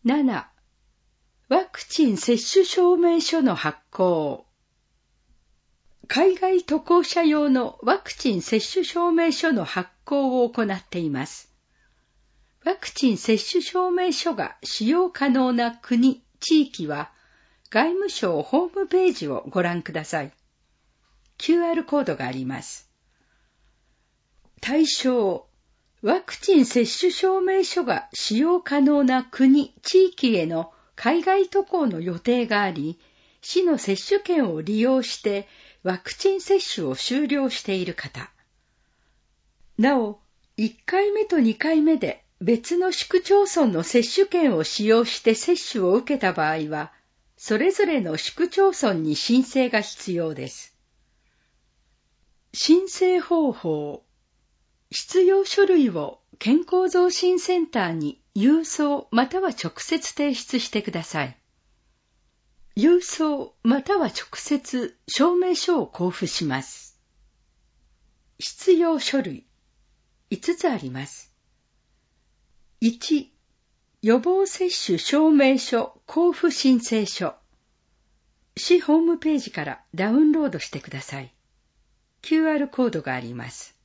7. ワクチン接種証明書の発行。海外渡航者用のワクチン接種証明書の発行を行っています。ワクチン接種証明書が使用可能な国、地域は、外務省ホームページをご覧ください。QR コードがあります。対象、ワクチン接種証明書が使用可能な国、地域への海外渡航の予定があり、市の接種券を利用してワクチン接種を終了している方。なお、1回目と2回目で別の市区町村の接種券を使用して接種を受けた場合は、それぞれの市区町村に申請が必要です。申請方法。必要書類を健康増進センターに郵送または直接提出してください。郵送または直接証明書を交付します。必要書類5つあります。1、予防接種証明書交付申請書。市ホームページからダウンロードしてください。QR コードがあります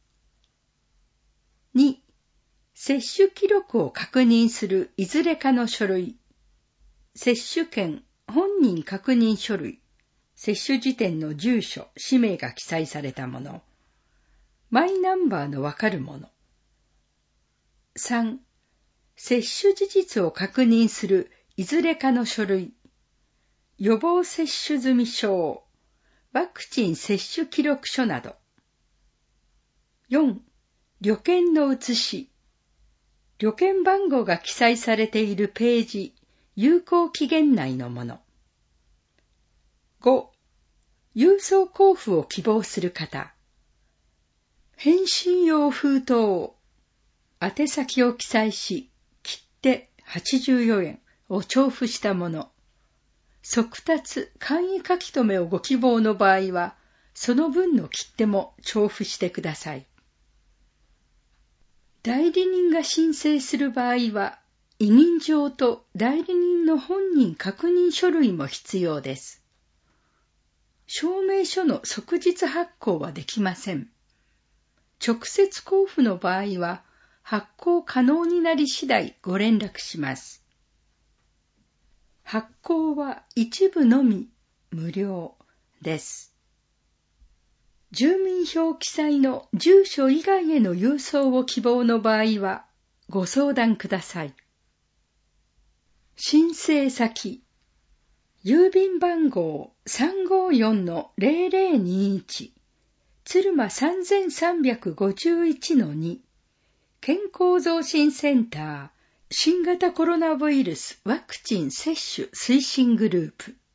。2、接種記録を確認するいずれかの書類。接種券、本人確認書類、接種時点の住所、氏名が記載されたもの。マイナンバーのわかるもの。3、接種事実を確認するいずれかの書類。予防接種済証、ワクチン接種記録書など。4、旅券の写し。旅券番号が記載されているページ、有効期限内のもの。5、郵送交付を希望する方。返信用封筒、宛先を記載し、切手84円を徴付したもの。速達、簡易書き留めをご希望の場合は、その分の切手も徴付してください。代理人が申請する場合は、委任状と代理人の本人確認書類も必要です。証明書の即日発行はできません。直接交付の場合は、発行可能になり次第ご連絡します。発行は一部のみ無料です。住民票記載の住所以外への郵送を希望の場合はご相談ください。申請先、郵便番号 354-0021 鶴間 3351-2 健康増進センター新型コロナウイルスワクチン接種推進グループ